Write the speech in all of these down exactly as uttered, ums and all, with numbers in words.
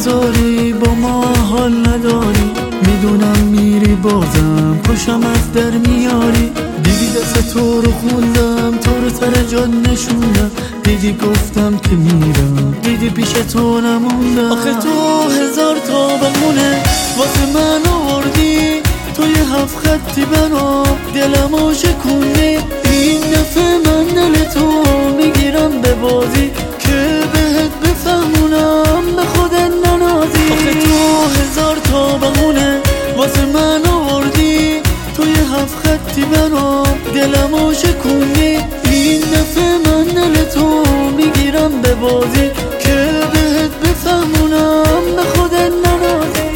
نذاری با ما حال نداری، میدونم میری بازم پاشم از در میاری. دیدی دست تو رو خوندم، تو رو سر جان نشوندم، دیدی گفتم که میرم، دیدی پیش تو نموندم. آخه تو هزار تا بمونه واسه من آوردی، توی هفت خطی برام دلمو شکوندی. این دفعه من دل تو میگیرم به بازی، که بهت بفهمونم به خودت ننازی. آخه تو هزار تا بمونه واسه من آوردی، توی هفت خطی برام دلمو شکوندی. این دفعه من دل تو میگیرم به بازی، که بهت بفهمونم به خودت ننازی.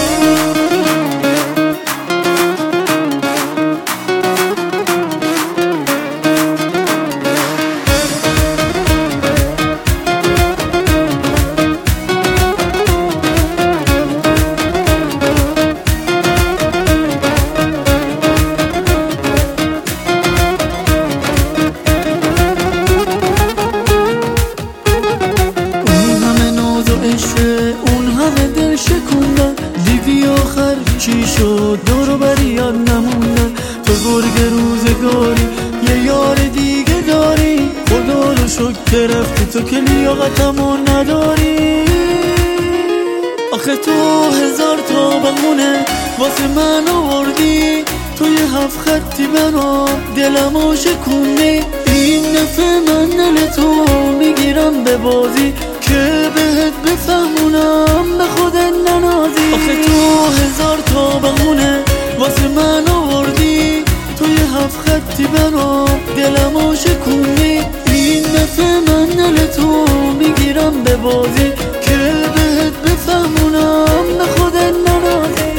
اون همه دل شکوندن، دیدی آخر چی شد؟ دورو بری یاد نموندن. تو گرگ روزگاری یه یار دیگه داری، خدا رو شکر که رفتی تو که لیاقتمو نداری. آخه تو هزار تا بمونه واسه من آوردی، توی هفت خطی برام دلمو شکوندی. این دفعه من دل تو میگیرم به بازی، که بهت بفهمونم به خودت ننازی. آخه تو هزار تا بمونه واسه من آوردی، توی هفت خطی برام دلمو شکوندی. این دفعه من دل تو میگیرم به بازی، که بهت بفهمونم به خودت ننازی.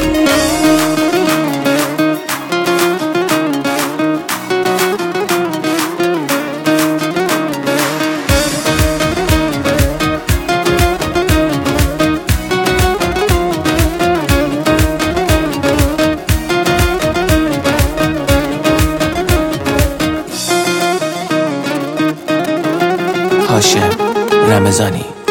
هاشم رمضانی.